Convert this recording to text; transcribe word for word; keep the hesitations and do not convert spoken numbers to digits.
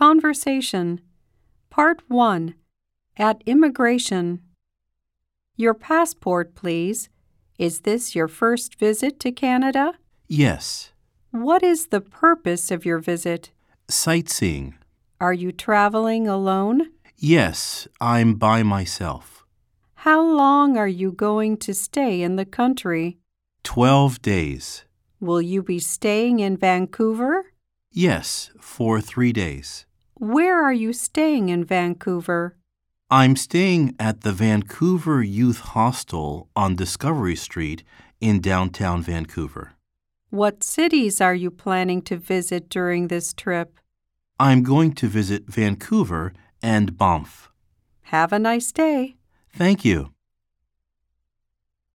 Conversation. Part one. At Immigration. Your passport, please. Is this your first visit to Canada? Yes. What is the purpose of your visit? Sightseeing. Are you traveling alone? Yes, I'm by myself. How long are you going to stay in the country? Twelve days. Will you be staying in Vancouver? Yes, for three days. Where are you staying in Vancouver? I'm staying at the Vancouver Youth Hostel on Discovery Street in downtown Vancouver. What cities are you planning to visit during this trip? I'm going to visit Vancouver and Banff. Have a nice day. Thank you.